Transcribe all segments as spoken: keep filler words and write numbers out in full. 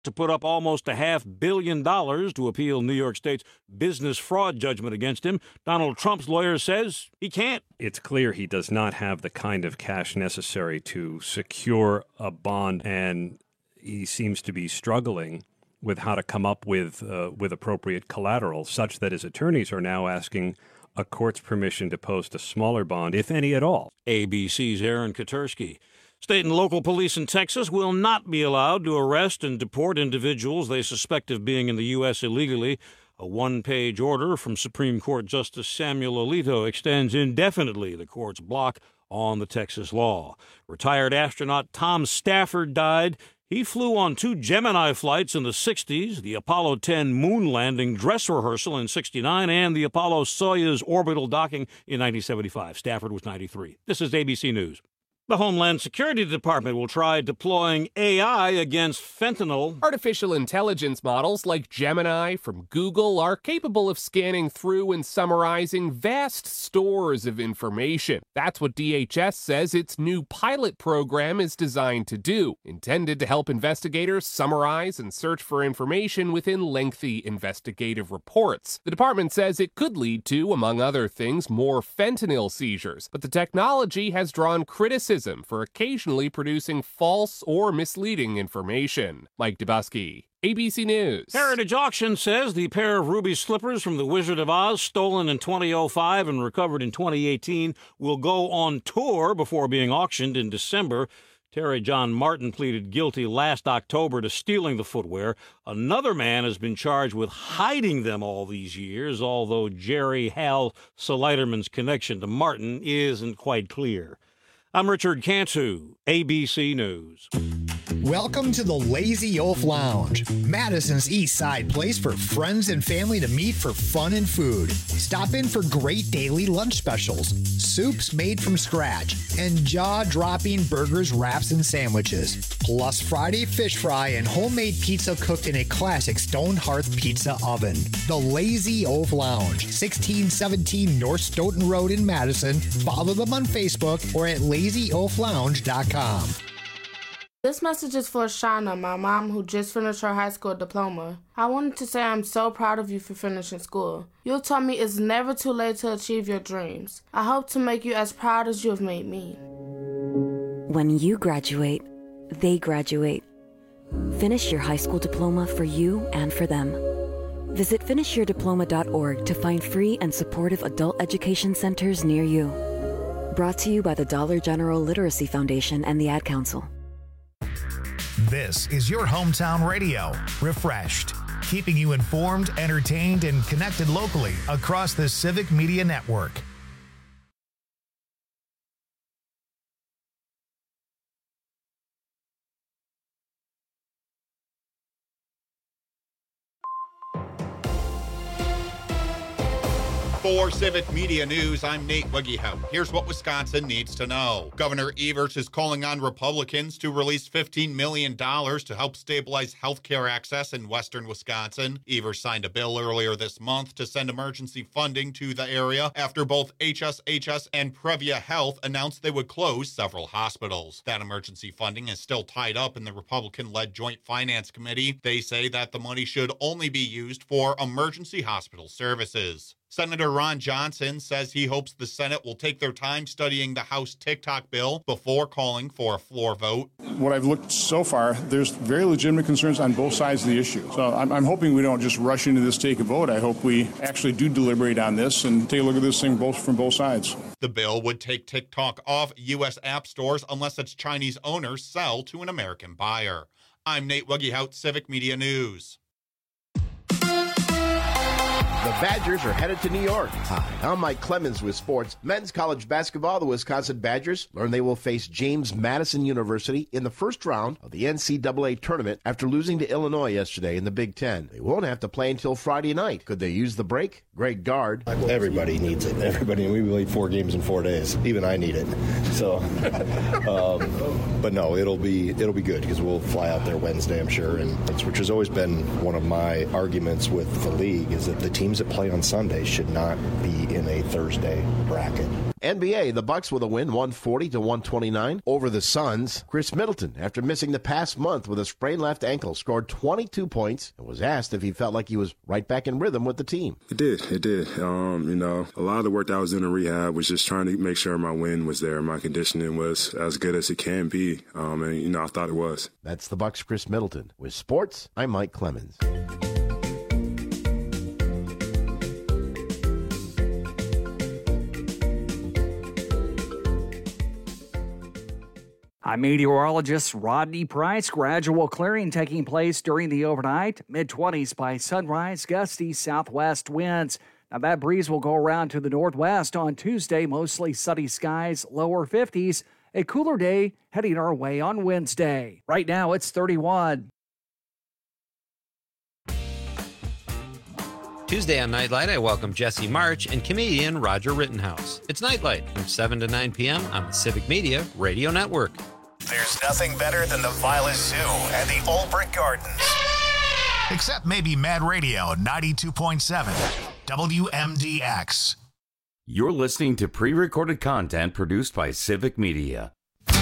to put up almost a half billion dollars to appeal New York State's business fraud judgment against him. Donald Trump's lawyer says he can't. It's clear he does not have the kind of cash necessary to secure a bond, and he seems to be struggling with how to come up with uh, with appropriate collateral, such that his attorneys are now asking a court's permission to post a smaller bond, if any at all. A B C's Aaron Katersky. State and local police in Texas will not be allowed to arrest and deport individuals they suspect of being in the U S illegally. A one-page order from Supreme Court Justice Samuel Alito extends indefinitely the court's block on the Texas law. Retired astronaut Tom Stafford died. He flew on two Gemini flights in the sixties, the Apollo ten moon landing dress rehearsal in sixty-nine, and the Apollo Soyuz orbital docking in nineteen seventy-five. Stafford was ninety-three. This is A B C News. The Homeland Security Department will try deploying A I against fentanyl. Artificial intelligence models like Gemini from Google are capable of scanning through and summarizing vast stores of information. That's what D H S says its new pilot program is designed to do, intended to help investigators summarize and search for information within lengthy investigative reports. The department says it could lead to, among other things, more fentanyl seizures, but the technology has drawn criticism for occasionally producing false or misleading information. Mike Dubusky, A B C News. Heritage Auction says the pair of ruby slippers from The Wizard of Oz, stolen in two thousand five and recovered in twenty eighteen, will go on tour before being auctioned in December. Terry John Martin pleaded guilty last October to stealing the footwear. Another man has been charged with hiding them all these years, although Jerry Hal Saleiterman's connection to Martin isn't quite clear. I'm Richard Cantu, A B C News. Welcome to the Lazy Oaf Lounge, Madison's East Side place for friends and family to meet for fun and food. Stop in for great daily lunch specials, soups made from scratch, and jaw-dropping burgers, wraps, and sandwiches. Plus Friday fish fry and homemade pizza cooked in a classic stone hearth pizza oven. The Lazy Oaf Lounge, sixteen seventeen North Stoughton Road in Madison. Follow them on Facebook or at lazy oaf lounge dot com. This message is for Shauna, my mom, who just finished her high school diploma. I wanted to say I'm so proud of you for finishing school. You taught me it's never too late to achieve your dreams. I hope to make you as proud as you have made me. When you graduate, they graduate. Finish your high school diploma for you and for them. Visit finish your diploma dot org to find free and supportive adult education centers near you. Brought to you by the Dollar General Literacy Foundation and the Ad Council. This is your hometown radio, Refreshed, keeping you informed, entertained, and connected locally across the Civic Media Network. For Civic Media News, I'm Nate Wiggyhout. Here's what Wisconsin needs to know. Governor Evers is calling on Republicans to release fifteen million dollars to help stabilize healthcare access in western Wisconsin. Evers signed a bill earlier this month to send emergency funding to the area after both H S H S and Previa Health announced they would close several hospitals. That emergency funding is still tied up in the Republican-led Joint Finance Committee. They say that the money should only be used for emergency hospital services. Senator Ron Johnson says he hopes the Senate will take their time studying the House TikTok bill before calling for a floor vote. What I've looked so far, there's very legitimate concerns on both sides of the issue. So I'm, I'm hoping we don't just rush into this, take a vote. I hope we actually do deliberate on this and take a look at this thing both from both sides. The bill would take TikTok off U S app stores unless its Chinese owners sell to an American buyer. I'm Nate Wiggyhout, Civic Media News. The Badgers are headed to New York. Hi, I'm Mike Clemens with sports. Men's college basketball, the Wisconsin Badgers learn they will face James Madison University in the first round of the N C double A tournament after losing to Illinois yesterday in the Big Ten. They won't have to play until Friday night. Could they use the break? Greg Gard. Everybody needs it. Everybody. We played four games in four days. Even I need it. So, um, but no, it'll be it'll be good because we'll fly out there Wednesday, I'm sure, and it's, which has always been one of my arguments with the league is that the teams that play on Sunday should not be in a Thursday bracket. N B A, the Bucks with a win, one forty to one twenty-nine over the Suns. Chris Middleton, after missing the past month with a sprained left ankle, scored twenty-two points and was asked if he felt like he was right back in rhythm with the team. It did. It did. Um, you know, a lot of the work that I was doing in rehab was just trying to make sure my wind was there. My conditioning was as good as it can be. Um, and, you know, I thought it was. That's the Bucks' Chris Middleton. With sports, I'm Mike Clemens. I'm meteorologist Rodney Price. Gradual clearing taking place during the overnight. mid twenties by sunrise, gusty southwest winds. Now that breeze will go around to the northwest on Tuesday. Mostly sunny skies, lower fifties. A cooler day heading our way on Wednesday. Right now it's thirty-one. Tuesday on Nightlight, I welcome Jesse March and comedian Roger Rittenhouse. It's Nightlight from seven to nine p.m. on the Civic Media Radio Network. There's nothing better than the Violet Zoo and the Old Brick Gardens. Except maybe Mad Radio ninety-two point seven W M D X. You're listening to pre-recorded content produced by Civic Media.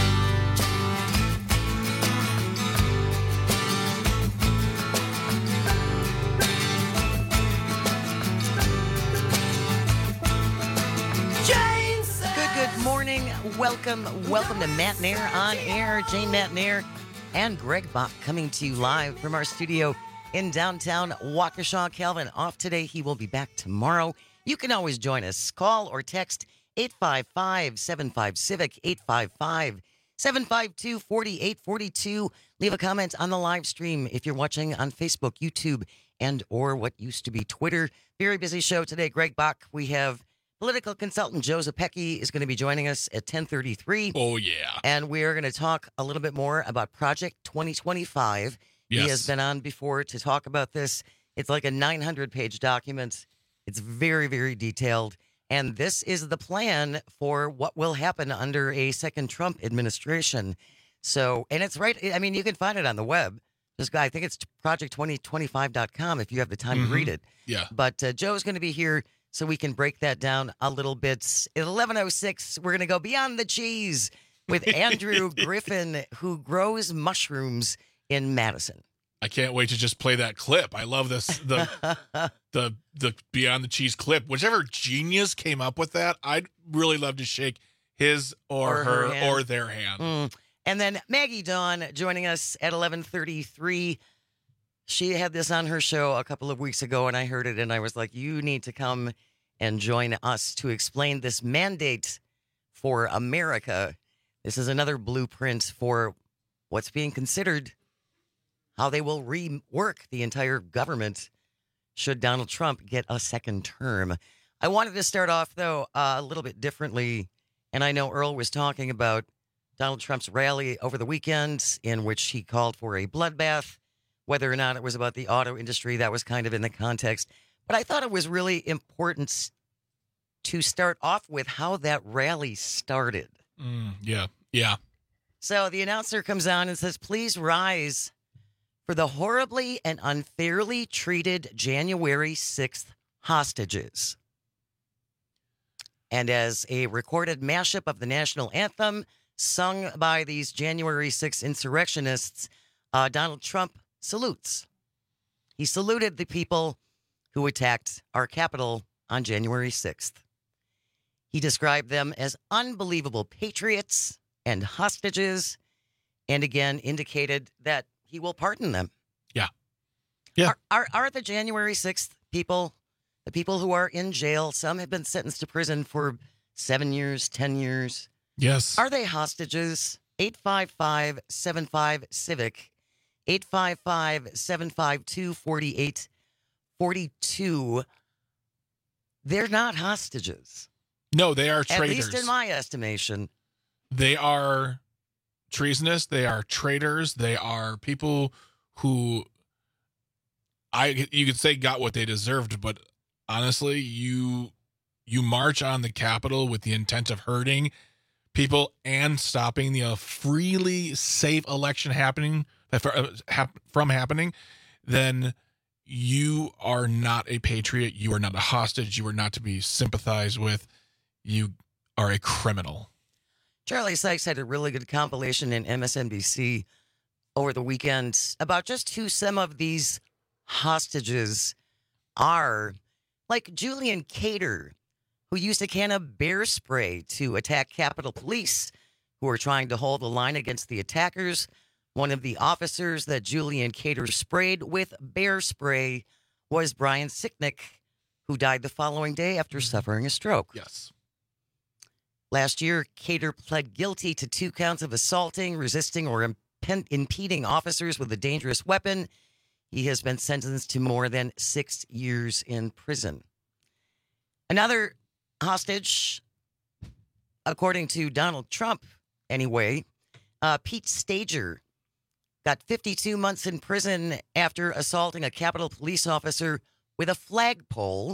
Welcome, welcome to Matt Nair on Air. Jane Matt Nair and Greg Bach coming to you live from our studio in downtown Waukesha. Calvin off today. He will be back tomorrow. You can always join us. Call or text eight five five, seven five, CIVIC, eight five five, seven five two, four eight four two. Leave a comment on the live stream if you're watching on Facebook, YouTube, and or what used to be Twitter. Very busy show today. Greg Bach, we have political consultant Joe Zepecki is going to be joining us at ten thirty-three. Oh, yeah. And we're going to talk a little bit more about Project twenty twenty-five. Yes. He has been on before to talk about this. It's like a nine hundred page document. It's very, very detailed. And this is the plan for what will happen under a second Trump administration. So, and it's right. I mean, you can find it on the web. This guy, I think it's project twenty twenty-five dot com if you have the time Mm-hmm. to read it. Yeah. But uh, Joe's going to be here so we can break that down a little bit. At eleven oh six, we're going to go beyond the cheese with Andrew Griffin, who grows mushrooms in Madison. I can't wait to just play that clip. I love this the the the Beyond the Cheese clip. Whichever genius came up with that, I'd really love to shake his or, Or her, her hand. or their hand. Mm. And then Maggie Dawn joining us at eleven thirty-three. She had this on her show a couple of weeks ago, and I heard it, and I was like, you need to come and join us to explain this mandate for America. This is another blueprint for what's being considered how they will rework the entire government should Donald Trump get a second term. I wanted to start off, though, uh, a little bit differently, and I know Earl was talking about Donald Trump's rally over the weekend in which he called for a bloodbath. Whether or not it was about the auto industry, that was kind of in the context. But I thought it was really important to start off with how that rally started. Mm, yeah, yeah. So the announcer comes on and says, please rise for the horribly and unfairly treated January sixth hostages. And as a recorded mashup of the national anthem sung by these January sixth insurrectionists, uh, Donald Trump salutes. He saluted the people who attacked our Capitol on January sixth. He described them as unbelievable patriots and hostages, and again indicated that he will pardon them. Yeah. Yeah. Are, are, are the January sixth people, the people who are in jail, some have been sentenced to prison for seven years, ten years. Yes. Are they hostages? eight five five, seven five, CIVIC. eight five five, seven five two, four eight four two. They're not hostages. No, they are At traitors. least in my estimation. They are treasonous. They are traitors. They are people who I you could say got what they deserved, but honestly, you you march on the Capitol with the intent of hurting people and stopping the uh, freely safe election happening uh, from happening, then you are not a patriot. You are not a hostage. You are not to be sympathized with. You are a criminal. Charlie Sykes had a really good compilation in M S N B C over the weekend about just who some of these hostages are. Like Julian Cater, who used a can of bear spray to attack Capitol Police, who were trying to hold the line against the attackers. One of the officers that Julian Cater sprayed with bear spray was Brian Sicknick, who died the following day after suffering a stroke. Yes. Last year, Cater pled guilty to two counts of assaulting, resisting, or imp- impeding officers with a dangerous weapon. He has been sentenced to more than six years in prison. Another hostage, according to Donald Trump, anyway, uh, Pete Stager got fifty-two months in prison after assaulting a Capitol Police officer with a flagpole.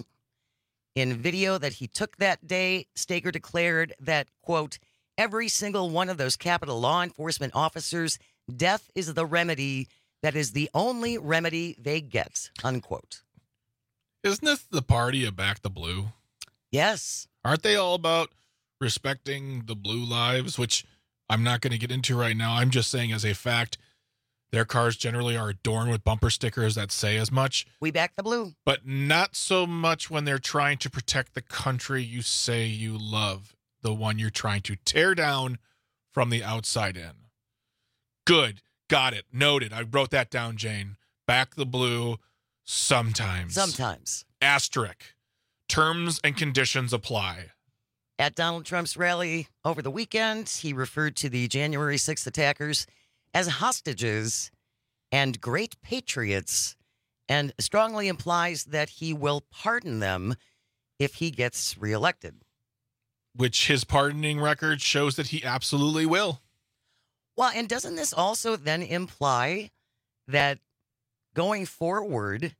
In video that he took that day, Stager declared that, quote, every single one of those Capitol law enforcement officers, death is the remedy. That is the only remedy they get, unquote. Isn't this the party of Back the Blue? Yes. Aren't they all about respecting the blue lives, which I'm not going to get into right now. I'm just saying as a fact, their cars generally are adorned with bumper stickers that say as much. We back the blue. But not so much when they're trying to protect the country you say you love, the one you're trying to tear down from the outside in. Good. Got it. Noted. I wrote that down, Jane. Back the blue sometimes. Sometimes. Asterisk. Terms and conditions apply. At Donald Trump's rally over the weekend, he referred to the January sixth attackers as hostages and great patriots, and strongly implies that he will pardon them if he gets reelected. Which his pardoning record shows that he absolutely will. Well, and doesn't this also then imply that going forward,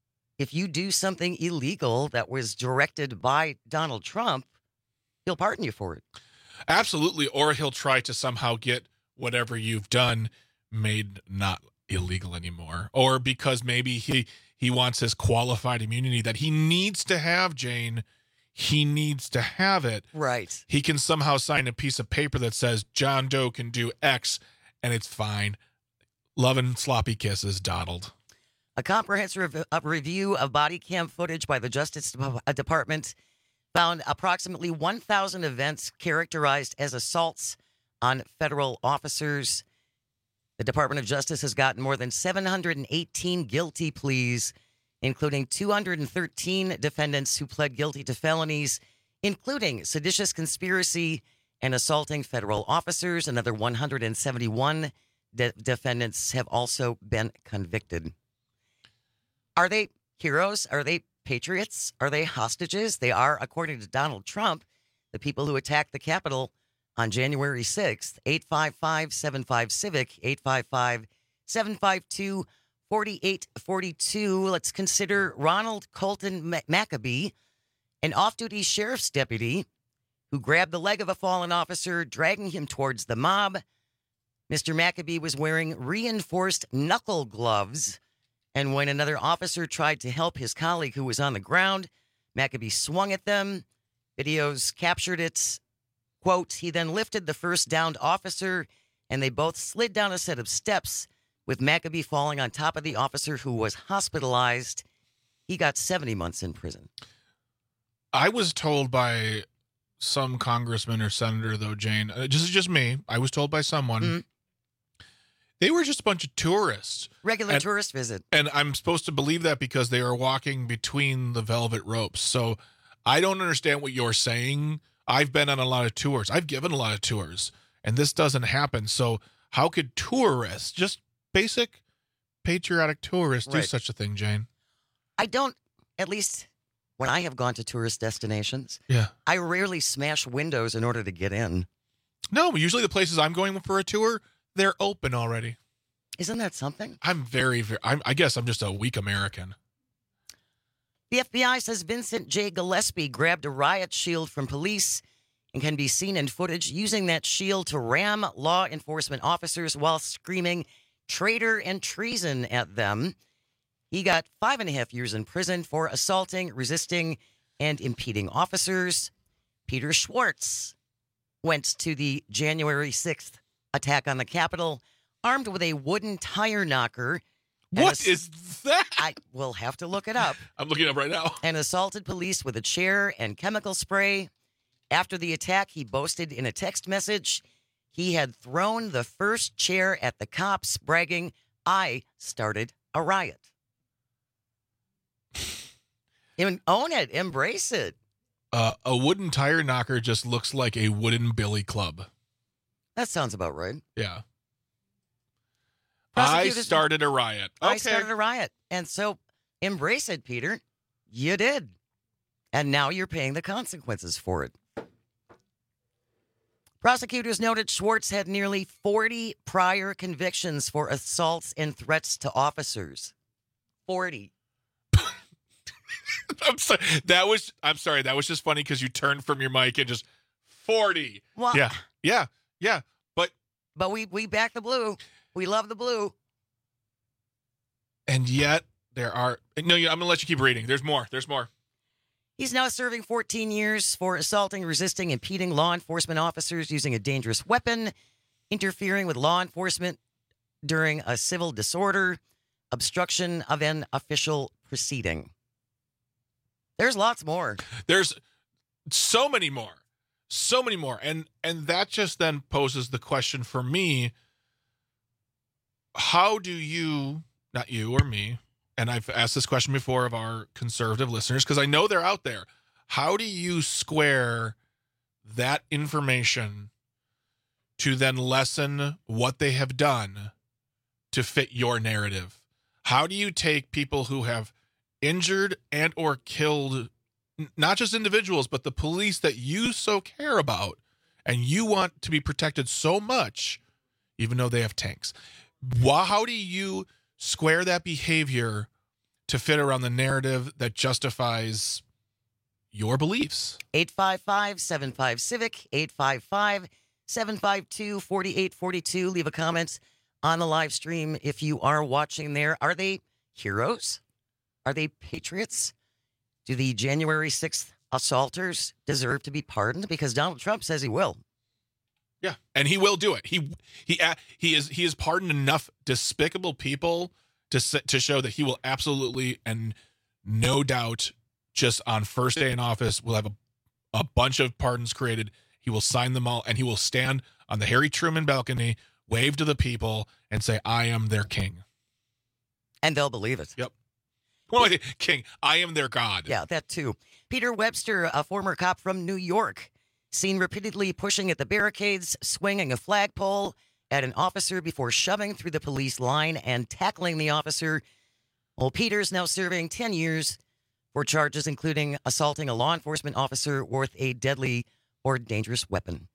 if you do something illegal that was directed by Donald Trump, he'll pardon you for it? Absolutely. Or he'll try to somehow get whatever you've done made not illegal anymore. Or because maybe he, he wants his qualified immunity that he needs to have, Jane. He needs to have it. Right. He can somehow sign a piece of paper that says John Doe can do X, and it's fine. Love and sloppy kisses, Donald. A comprehensive review of body cam footage by the Justice Department found approximately one thousand events characterized as assaults on federal officers. The Department of Justice has gotten more than seven hundred eighteen guilty pleas, including two hundred thirteen defendants who pled guilty to felonies, including seditious conspiracy and assaulting federal officers. Another one hundred seventy-one de- defendants have also been convicted. Are they heroes? Are they patriots? Are they hostages? They are, according to Donald Trump, the people who attacked the Capitol on January sixth. eight five five, seven five, CIVIC, eight five five, seven five two, four eight four two. Let's consider Ronald Colton Maccabee, an off-duty sheriff's deputy who grabbed the leg of a fallen officer, dragging him towards the mob. Mister Maccabee was wearing reinforced knuckle gloves, and when another officer tried to help his colleague who was on the ground, Maccabee swung at them. Videos captured it. Quote, he then lifted the first downed officer, and they both slid down a set of steps, with Maccabee falling on top of the officer who was hospitalized. He got seventy months in prison. I was told by some congressman or senator, though, Jane, uh, this is just me, I was told by someone, mm-hmm. they were just a bunch of tourists. Regular and, tourist visit. And I'm supposed to believe that because they are walking between the velvet ropes. So I don't understand what you're saying. I've been on a lot of tours. I've given a lot of tours, and this doesn't happen. So how could tourists, just basic patriotic tourists, right. do such a thing, Jane? I don't, at least when I have gone to tourist destinations, yeah, I rarely smash windows in order to get in. No, usually the places I'm going for a tour, they're open already. Isn't that something? I'm very, very I'm, I guess I'm just a weak American. The F B I says Vincent J. Gillespie grabbed a riot shield from police and can be seen in footage using that shield to ram law enforcement officers while screaming traitor and treason at them. He got five and a half years in prison for assaulting, resisting, and impeding officers. Peter Schwartz went to the January sixth attack on the Capitol armed with a wooden tire knocker. What is that? I will have to look it up. I'm looking it up right now. And assaulted police with a chair and chemical spray. After the attack, he boasted in a text message he had thrown the first chair at the cops, bragging, "I started a riot." Even own it, embrace it. Uh, a wooden tire knocker just looks like a wooden billy club. That sounds about right. Yeah. I started a riot. Okay. I started a riot. And so embrace it, Peter. You did. And now you're paying the consequences for it. Prosecutors noted Schwartz had nearly forty prior convictions for assaults and threats to officers. forty. I'm sorry. That was I'm sorry. That was just funny because you turned from your mic and just forty. Well, yeah, yeah, yeah. But but we we back the blue. We love the blue. And yet there are no. I'm gonna let you keep reading. There's more. There's more. He's now serving fourteen years for assaulting, resisting, impeding law enforcement officers using a dangerous weapon, interfering with law enforcement during a civil disorder, obstruction of an official proceeding. There's lots more. There's so many more. So many more. And and that just then poses the question for me, how do you, not you or me, and I've asked this question before of our conservative listeners, because I know they're out there. How do you square that information to then lessen what they have done to fit your narrative? How do you take people who have injured and or killed not just individuals, but the police that you so care about and you want to be protected so much, even though they have tanks? How do you square that behavior to fit around the narrative that justifies your beliefs? eight five five, seven five, CIVIC, eight five five, seven five two, four eight four two. Leave a comment on the live stream if you are watching there. Are they heroes? Are they patriots? Do the January sixth assaulters deserve to be pardoned? Because Donald Trump says he will. Yeah, and he will do it. He he he is he has pardoned enough despicable people to to show that he will absolutely and no doubt, just on first day in office, will have a, a bunch of pardons created. He will sign them all, and he will stand on the Harry Truman balcony, wave to the people, and say, "I am their king." And they'll believe it. Yep. Well, king, I am their god. Yeah, that too. Peter Webster, a former cop from New York, seen repeatedly pushing at the barricades, swinging a flagpole at an officer before shoving through the police line and tackling the officer. Well, Peter's now serving ten years for charges including assaulting a law enforcement officer with a deadly or dangerous weapon.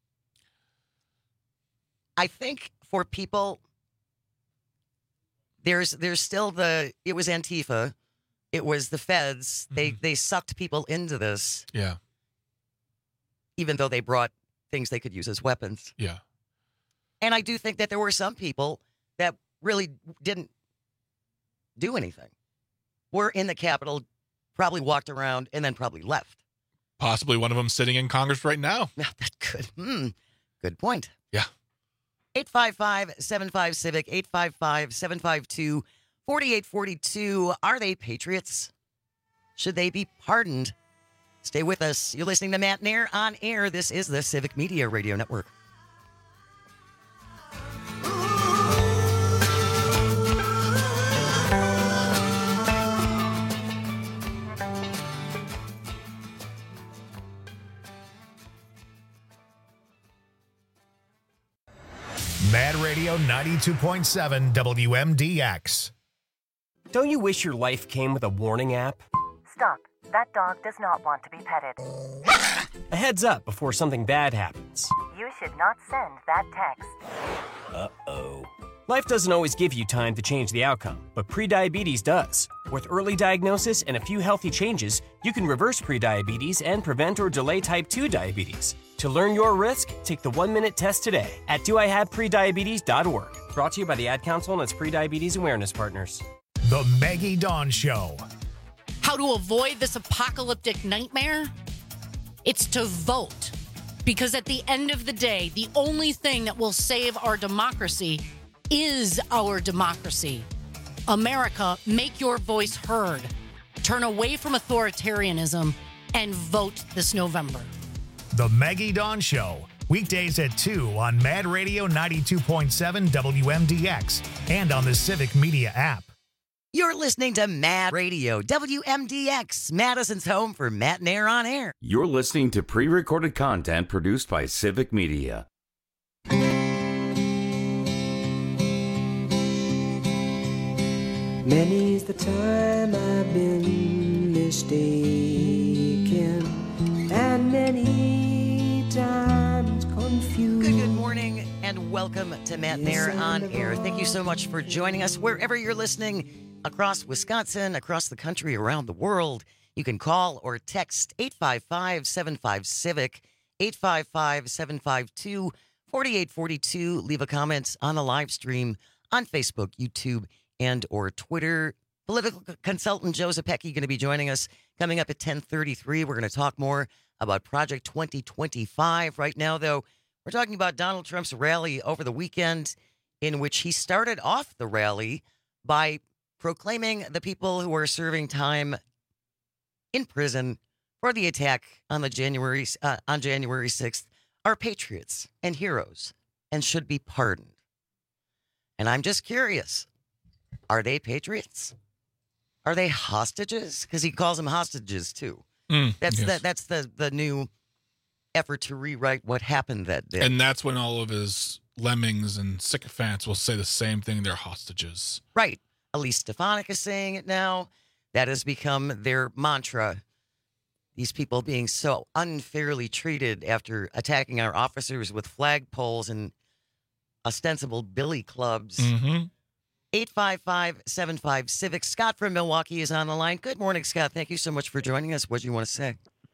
I think for people, there's there's still the, it was Antifa, it was the feds, mm-hmm. they they sucked people into this. Yeah. Even though they brought things they could use as weapons. Yeah. And I do think that there were some people that really didn't do anything. Were in the Capitol, probably walked around, and then probably left. Possibly one of them sitting in Congress right now. Yeah, that could. Hmm. Good point. Yeah. eight five five, seven five, CIVIC, eight five five, seven five two, four eight four two. Are they patriots? Should they be pardoned? Stay with us. You're listening to Matt Nair on air. This is the Civic Media Radio Network. Mad Radio ninety-two point seven W M D X. Don't you wish your life came with a warning app? Stop. That dog does not want to be petted. A heads up before something bad happens. You should not send that text. Uh-oh. Life doesn't always give you time to change the outcome, but prediabetes does. With early diagnosis and a few healthy changes, you can reverse prediabetes and prevent or delay type two diabetes. To learn your risk, take the one-minute test today at do I have prediabetes dot org. Brought to you by the Ad Council and its prediabetes awareness partners. The Maggie Dawn Show. How to avoid this apocalyptic nightmare? It's to vote. Because at the end of the day, the only thing that will save our democracy is our democracy. America, make your voice heard. Turn away from authoritarianism and vote this November. The Maggie Dawn Show. Weekdays at two on Mad Radio ninety-two point seven W M D X and on the Civic Media app. You're listening to Mad Radio, W M D X, Madison's home for Matt and Air on Air. You're listening to pre-recorded content produced by Civic Media. Many's the time I've been mistaken, and many times confused. Good, good morning, and welcome to Matt and Air on Air. Thank you so much for joining us wherever you're listening. Across Wisconsin, across the country, around the world. You can call or text eight five five, seven five, CIVIC, eight five five, seven five two, four eight four two. Leave a comment on the live stream on Facebook, YouTube, and or Twitter. Political consultant Joe Zepecki going to be joining us coming up at ten thirty-three. We're going to talk more about Project twenty twenty-five. Right now, though, we're talking about Donald Trump's rally over the weekend, in which he started off the rally by proclaiming the people who are serving time in prison for the attack on the January uh, on January sixth are patriots and heroes and should be pardoned. And I'm just curious, are they patriots? Are they hostages? Because he calls them hostages too. Mm, that's yes. the that's the the new effort to rewrite what happened that day. And that's when all of his lemmings and sycophants will say the same thing. They're hostages. Right. Elise Stefanik is saying it now. That has become their mantra. These people being so unfairly treated after attacking our officers with flagpoles and ostensible billy clubs. Mm-hmm. eight five five, seven five, CIVIC. Scott from Milwaukee is on the line. Good morning, Scott. Thank you so much for joining us. What do you want to say?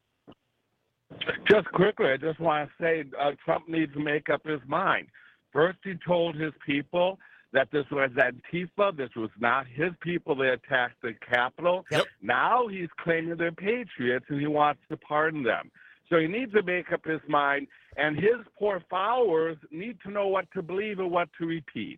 Just quickly, I just want to say uh, Trump needs to make up his mind. First, he told his people that this was Antifa, this was not his people that attacked the Capitol. Yep. Now he's claiming they're patriots and he wants to pardon them. So he needs to make up his mind, and his poor followers need to know what to believe and what to repeat.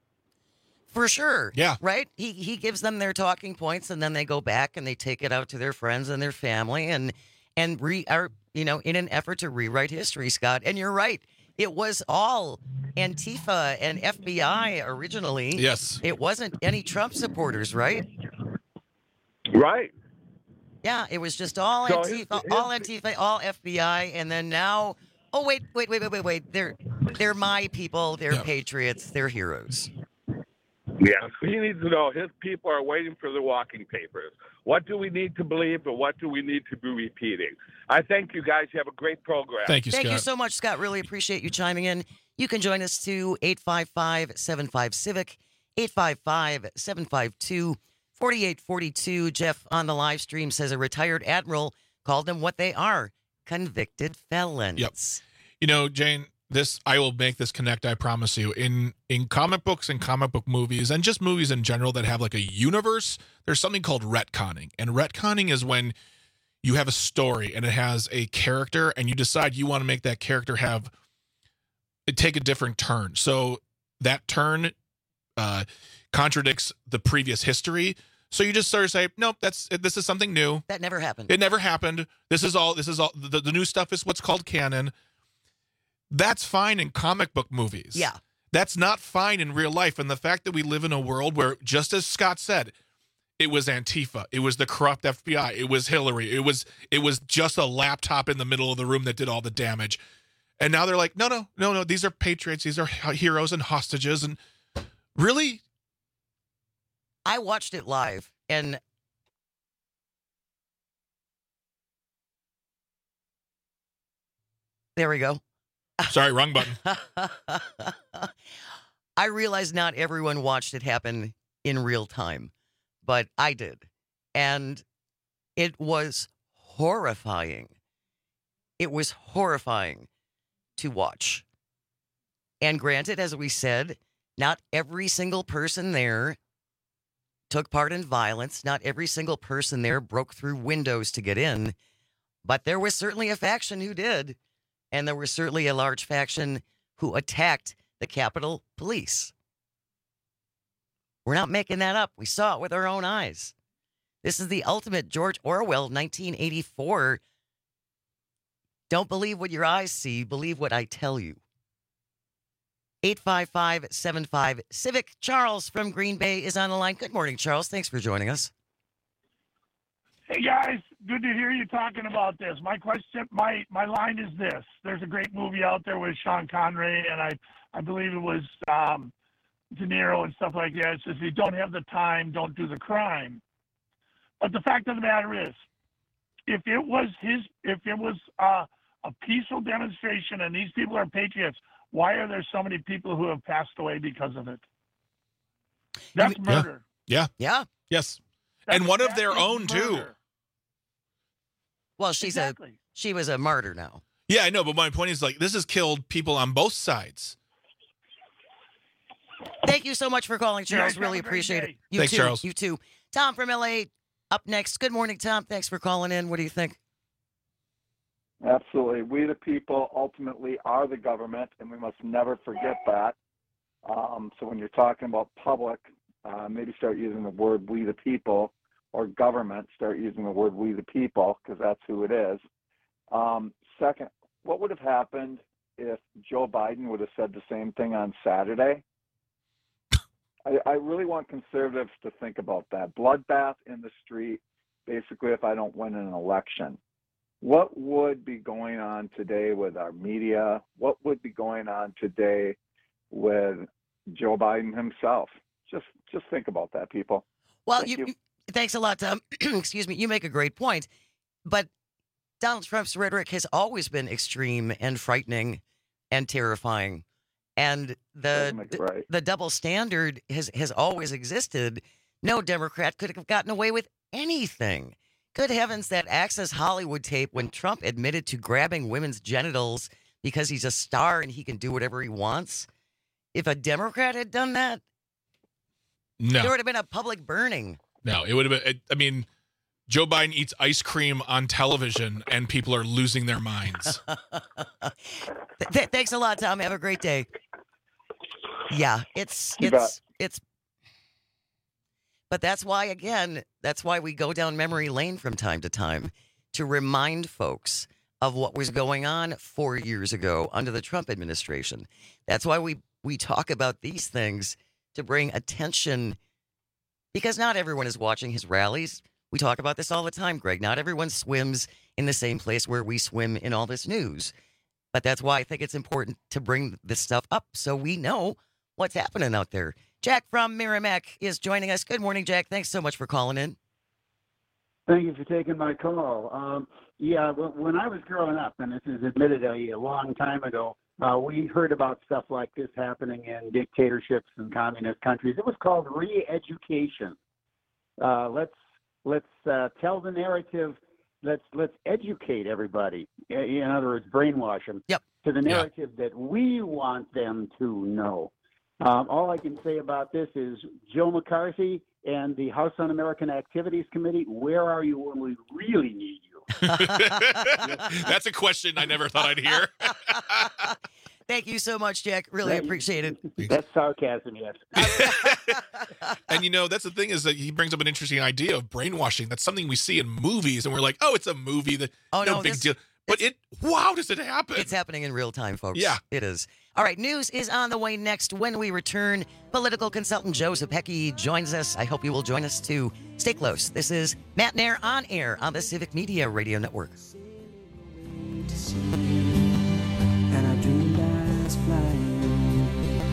For sure. Yeah. Right? He he gives them their talking points, and then they go back and they take it out to their friends and their family and and re are you know in an effort to rewrite history, Scott. And you're right. It was all Antifa and F B I originally. Yes. It wasn't any Trump supporters, right? Right. Yeah, it was just all So Antifa, his- his- all Antifa, all F B I, and then now, oh wait, wait, wait, wait, wait, wait. They're they're my people. They're Yeah. patriots. They're heroes. Yes. He needs to know his people are waiting for the walking papers. What do we need to believe and what do we need to be repeating? I thank you guys. You have a great program. Thank you, Thank Scott. you so much, Scott. Really appreciate you chiming in. You can join us too, eight five five, seven five, CIVIC, eight five five, seven five two, four eight four two. Jeff on the live stream says a retired admiral called them what they are, convicted felons. Yep. You know, Jane, this I will make this connect, I promise you. In in comic books and comic book movies and just movies in general that have like a universe, there's something called retconning. And retconning is when you have a story and it has a character and you decide you want to make that character have take a different turn. So that turn uh, contradicts the previous history. So you just sort of say, nope, that's this is something new. That never happened. It never happened. This is all. This is all. The, the new stuff is what's called canon. That's fine in comic book movies. Yeah. That's not fine in real life. And the fact that we live in a world where, just as Scott said, it was Antifa, it was the corrupt F B I, it was Hillary, it was it was just a laptop in the middle of the room that did all the damage. And now they're like, no, no, no, no, these are patriots, these are heroes and hostages. And really? I watched it live, and there we go. Sorry, wrong button. I realize not everyone watched it happen in real time, but I did. And it was horrifying. It was horrifying to watch. And granted, as we said, not every single person there took part in violence. Not every single person there broke through windows to get in, but there was certainly a faction who did, and there was certainly a large faction who attacked the Capitol Police. We're not making that up. We saw it with our own eyes. This is the ultimate George Orwell, nineteen eighty-four. Don't believe what your eyes see. Believe what I tell you. eight five five seven five Civic. Charles from Green Bay is on the line. Good morning, Charles. Thanks for joining us. Hey, guys. Good to hear you talking about this. My question, my, my line is this. There's a great movie out there with Sean Connery, and I, I believe it was um, De Niro and stuff like that. It says, if you don't have the time, don't do the crime. But the fact of the matter is, if it was his, if it was uh, a peaceful demonstration and these people are patriots, why are there so many people who have passed away because of it? That's yeah. murder. Yeah. Yeah. Yes. That's, and one of their own, murder. too. Well, she's exactly. a she was a martyr now. Yeah, I know, but my point is, like, this has killed people on both sides. Thank you so much for calling, Charles. Yeah, really appreciate day. it. You Thanks, too. Charles. You too. Tom from L A up next. Good morning, Tom. Thanks for calling in. What do you think? Absolutely. We, the people, ultimately are the government, and we must never forget that. Um, so when you're talking about public, uh, maybe start using the word we, the people, or government, start using the word we, the people, because that's who it is. Um, second, what would have happened if Joe Biden would have said the same thing on Saturday? I, I really want conservatives to think about that. Bloodbath in the street, basically, if I don't win an election. What would be going on today with our media? What would be going on today with Joe Biden himself? Just just think about that, people. Well, Thank you, you. thanks a lot, Tom. Excuse me. You make a great point. But Donald Trump's rhetoric has always been extreme and frightening and terrifying. And the right. the double standard has, has always existed. No Democrat could have gotten away with anything. Good heavens, that Access Hollywood tape when Trump admitted to grabbing women's genitals because he's a star and he can do whatever he wants. If a Democrat had done that, no. there would have been a public burning. No, it would have been. I mean, Joe Biden eats ice cream on television and people are losing their minds. Th- thanks a lot, Tom. Have a great day. Yeah, it's You it's it's but that's why, again, that's why we go down memory lane from time to time to remind folks of what was going on four years ago under the Trump administration. That's why we we talk about these things to bring attention, because not everyone is watching his rallies. We talk about this all the time, Greg. Not everyone swims in the same place where we swim in all this news. But that's why I think it's important to bring this stuff up so we know what's happening out there. Jack from Merrimack is joining us. Good morning, Jack. Thanks so much for calling in. Thank you for taking my call. Um, yeah, when I was growing up, and this is admittedly a long time ago, uh, we heard about stuff like this happening in dictatorships and communist countries. It was called re-education. Uh, let's let's uh, tell the narrative. Let's let's educate everybody. In other words, brainwash them yep. to the narrative yeah. that we want them to know. Um, all I can say about this is Joe McCarthy and the House Un-American Activities Committee, where are you when we really need you? That's a question I never thought I'd hear. Thank you so much, Jack. Really Thank appreciate it. That's sarcasm, yes. And, you know, that's the thing is that he brings up an interesting idea of brainwashing. That's something we see in movies, and we're like, oh, it's a movie. That, oh, no, no big this, deal. But it, wow, does it happen? It's happening in real time, folks. Yeah. It is. All right, news is on the way next. When we return, political consultant Joe Zepecki joins us. I hope you will join us too. Stay close. This is Matt Nair on air on the Civic Media Radio Network. And I dreamed I was flying.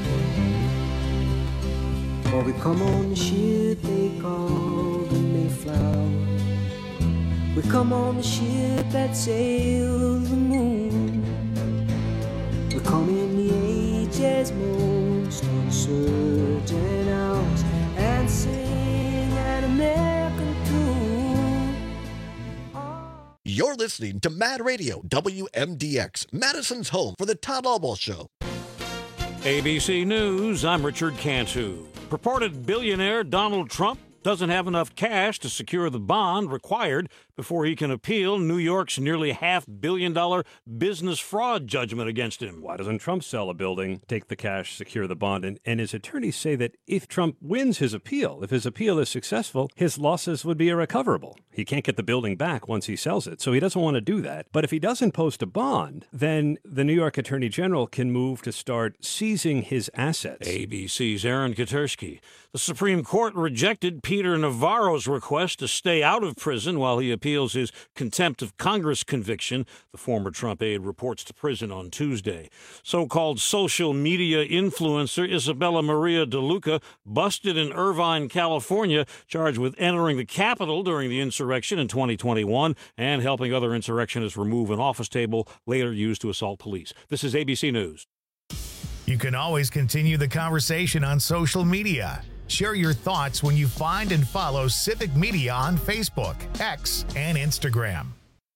For we come on the ship they call the Mayflower. We come on the ship that sails the moon. We come in the age's most uncertain hours and sing an American tune. You're listening to Mad Radio, W M D X, Madison's home for the Todd Albaugh Show. A B C News, I'm Richard Cantu. Purported billionaire Donald Trump doesn't have enough cash to secure the bond required before he can appeal New York's nearly half billion dollar business fraud judgment against him. Why doesn't Trump sell a building, take the cash, secure the bond? And, and his attorneys say that if Trump wins his appeal, if his appeal is successful, his losses would be irrecoverable. He can't get the building back once he sells it, so he doesn't want to do that. But if he doesn't post a bond, then the New York Attorney General can move to start seizing his assets. A B C's Aaron Katersky. The Supreme Court rejected Peter Navarro's request to stay out of prison while he appeals his contempt of Congress conviction. The former Trump aide reports to prison on Tuesday. So-called social media influencer Isabella Maria DeLuca busted in Irvine, California, charged with entering the Capitol during the insurrection in twenty twenty-one and helping other insurrectionists remove an office table later used to assault police. This is A B C News. You can always continue the conversation on social media. Share your thoughts when you find and follow Civic Media on Facebook, X, and Instagram.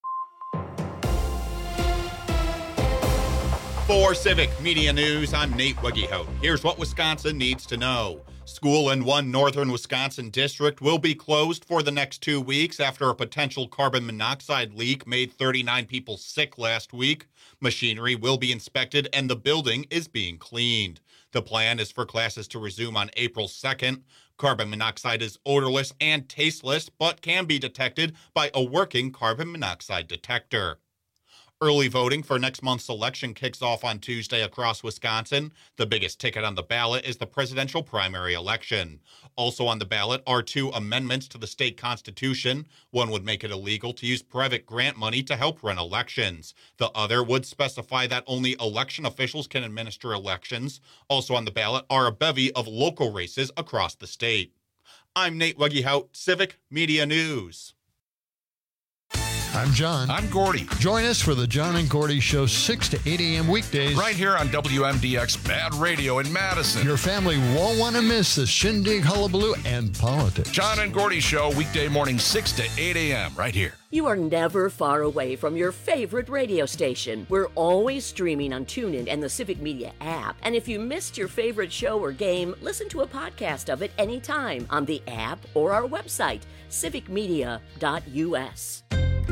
For Civic Media News, I'm Nate Wegehout. Here's what Wisconsin needs to know. School in one northern Wisconsin district will be closed for the next two weeks after a potential carbon monoxide leak made thirty-nine people sick last week. Machinery will be inspected and the building is being cleaned. The plan is for classes to resume on April second. Carbon monoxide is odorless and tasteless, but can be detected by a working carbon monoxide detector. Early voting for next month's election kicks off on Tuesday across Wisconsin. The biggest ticket on the ballot is the presidential primary election. Also on the ballot are two amendments to the state constitution. One would make it illegal to use private grant money to help run elections. The other would specify that only election officials can administer elections. Also on the ballot are a bevy of local races across the state. I'm Nate Wegehout, Civic Media News. I'm John. I'm Gordy. Join us for the John and Gordy Show, six to eight a.m. weekdays. Right here on W M D X Bad Radio in Madison. Your family won't want to miss the shindig, hullabaloo, and politics. John and Gordy Show, weekday morning, six to eight a.m. right here. You are never far away from your favorite radio station. We're always streaming on TuneIn and the Civic Media app. And if you missed your favorite show or game, listen to a podcast of it anytime on the app or our website, civic media dot u s.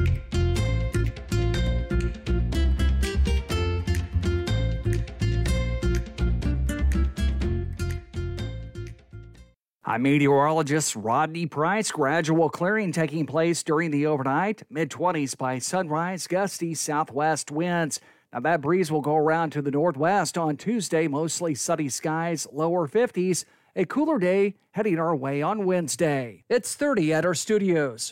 I'm meteorologist Rodney Price. Gradual clearing taking place during the overnight. mid twenties by sunrise, gusty southwest winds. Now that breeze will go around to the northwest on Tuesday. Mostly sunny skies, lower fifties. A cooler day heading our way on Wednesday. It's thirty at our studios.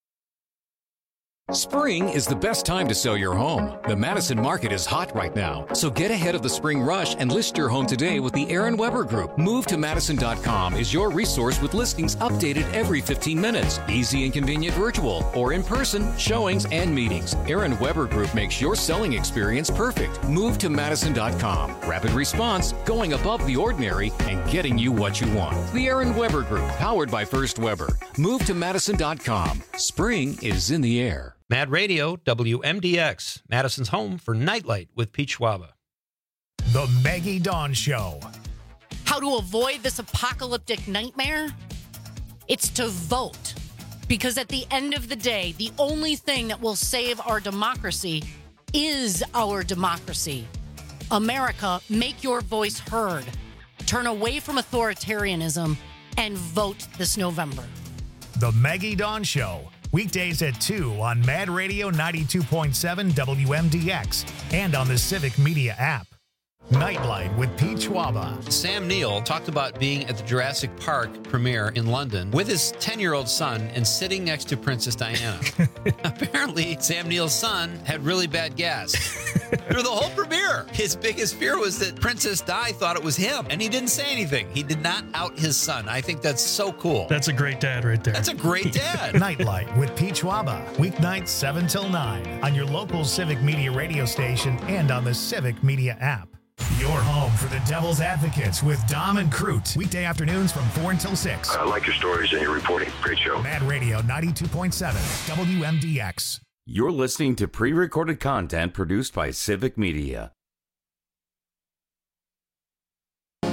Spring is the best time to sell your home. The Madison market is hot right now, so get ahead of the spring rush and list your home today with the Aaron Weber Group. Move to Madison dot com is your resource with listings updated every fifteen minutes. Easy and convenient virtual or in-person showings and meetings. Aaron Weber Group makes your selling experience perfect. Move to Madison dot com. Rapid response, going above the ordinary, and getting you what you want. The Aaron Weber Group, powered by First Weber. Move to Madison dot com. Spring is in the air. Mad Radio, W M D X, Madison's home for Nightlight with Pete Schwaba. The Maggie Dawn Show. How to avoid this apocalyptic nightmare? It's to vote. Because at the end of the day, the only thing that will save our democracy is our democracy. America, make your voice heard. Turn away from authoritarianism and vote this November. The Maggie Dawn Show. Weekdays at two on Mad Radio ninety-two point seven W M D X and on the Civic Media app. Nightlight with Pete Schwaba. Sam Neill talked about being at the Jurassic Park premiere in London with his ten-year-old son and sitting next to Princess Diana. Apparently, Sam Neill's son had really bad gas. Through the whole premiere, his biggest fear was that Princess Di thought it was him, and he didn't say anything. He did not out his son. I think that's so cool. That's a great dad right there. That's a great dad. Nightlight with Pete Schwaba. Weeknights seven till nine on your local Civic Media radio station and on the Civic Media app. Your home for the Devil's Advocates with Dom and Crute. Weekday afternoons from four until six. I like your stories and your reporting. Great show. Mad Radio ninety-two point seven W M D X. You're listening to pre-recorded content produced by Civic Media.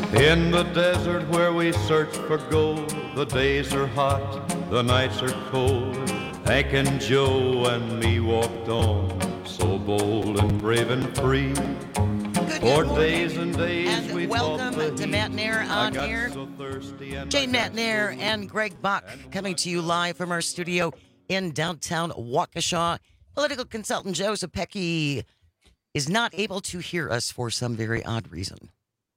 In the desert where we search for gold, the days are hot, the nights are cold. Hank and Joe and me walked on, so bold and brave and free. Good, For good days and days and we welcome fought the to heat. Matt Nair I on got air. so thirsty and Jane I Matt Nair and Greg Bach coming to you live from our studio in downtown Waukesha. Political consultant Joe Zepecki is not able to hear us for some very odd reason.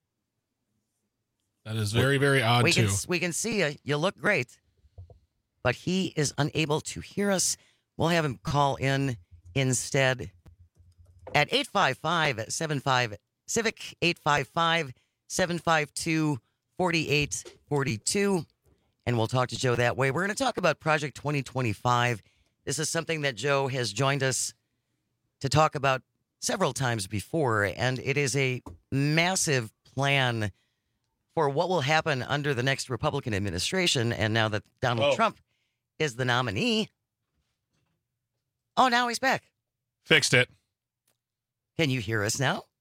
That is very, very odd, we too. Can, we can see you. You look great. But he is unable to hear us. We'll have him call in instead at eight five five, seven five, Civic, eight five five, seven five two, four eight four two. And we'll talk to Joe that way. We're going to talk about Project twenty twenty-five. This is something that Joe has joined us to talk about several times before, and it is a massive plan for what will happen under the next Republican administration. And now that Donald Whoa. Trump is the nominee. Oh, now he's back. Fixed it. Can you hear us now?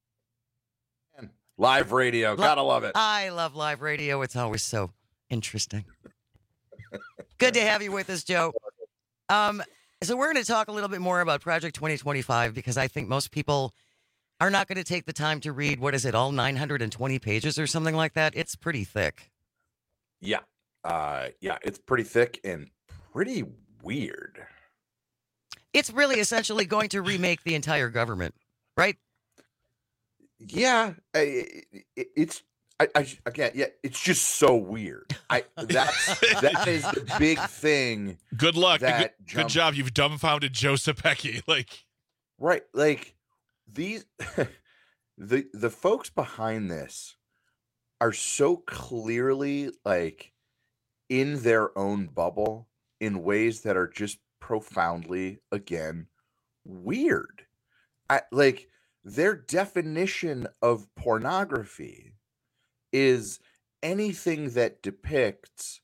Live radio. Gotta love it. I love live radio. It's always so interesting. Good to have you with us, Joe. Um, so we're going to talk a little bit more about Project twenty twenty-five because I think most people are not going to take the time to read, what is it, all nine hundred twenty pages or something like that? It's pretty thick. Yeah. Uh, yeah, it's pretty thick and pretty weird. It's really essentially going to remake the entire government, right? Yeah, I, it, it's I, I again, yeah, it's just so weird. I that's that is the big thing. Good luck. Good, that good jumped- job. You've dumbfounded Joe Zepecki. Like, Right, like these the the folks behind this are so clearly like in their own bubble in ways that are just profoundly again weird. I like their definition of pornography is anything that depicts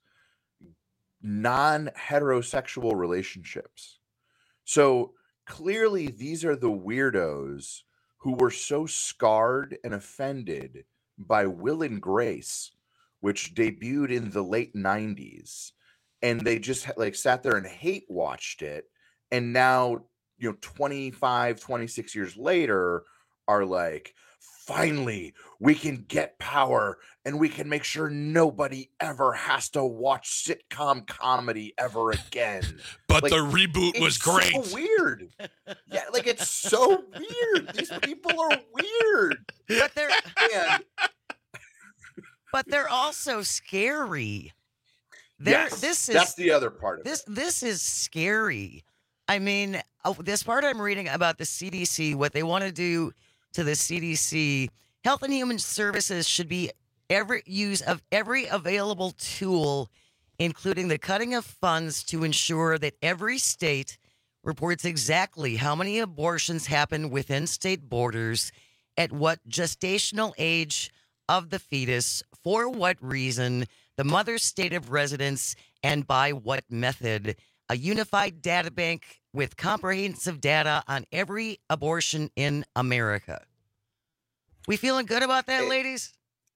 non-heterosexual relationships. So clearly these are the weirdos who were so scarred and offended by Will and Grace, which debuted in the late nineties, and they just like sat there and hate watched it, and now, you know, twenty-five, twenty-six years later are like, finally we can get power and we can make sure nobody ever has to watch sitcom comedy ever again. but Like, the reboot was it's great. so weird. Yeah, like it's so weird. These people are weird. But they're And but they're also scary. They're, yes, this is that's the other part of this it. this is scary. I mean, oh, this part I'm reading about the C D C, what they want to do to the C D C, Health and Human Services should be every use of every available tool, including the cutting of funds to ensure that every state reports exactly how many abortions happen within state borders, at what gestational age of the fetus, for what reason, the mother's state of residence, and by what method. A unified data bank with comprehensive data on every abortion in America. We feeling good about that, ladies?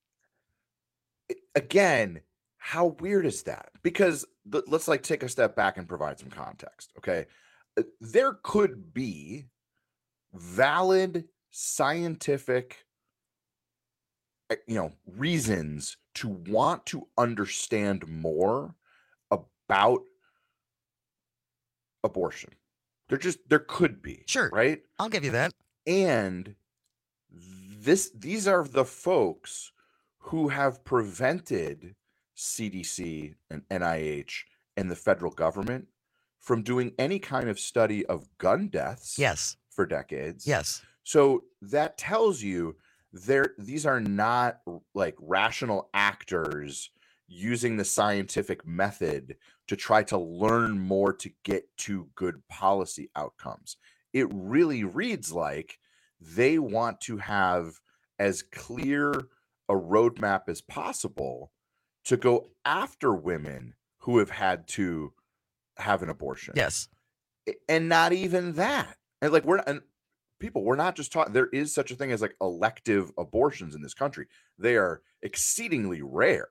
Again, how weird is that? Because th- let's like take a step back and provide some context. Okay, Uh, there could be valid scientific, uh, you know, reasons to want to understand more about abortion. There just there could be, sure, right? I'll give you that. And this these are the folks who have prevented C D C and N I H and the federal government from doing any kind of study of gun deaths yes for decades. Yes. So that tells you there these are not like rational actors using the scientific method to try to learn more to get to good policy outcomes. It really reads like they want to have as clear a roadmap as possible to go after women who have had to have an abortion. Yes. And not even that. And like we're and people, we're not just talking, there is such a thing as like elective abortions in this country. They are exceedingly rare.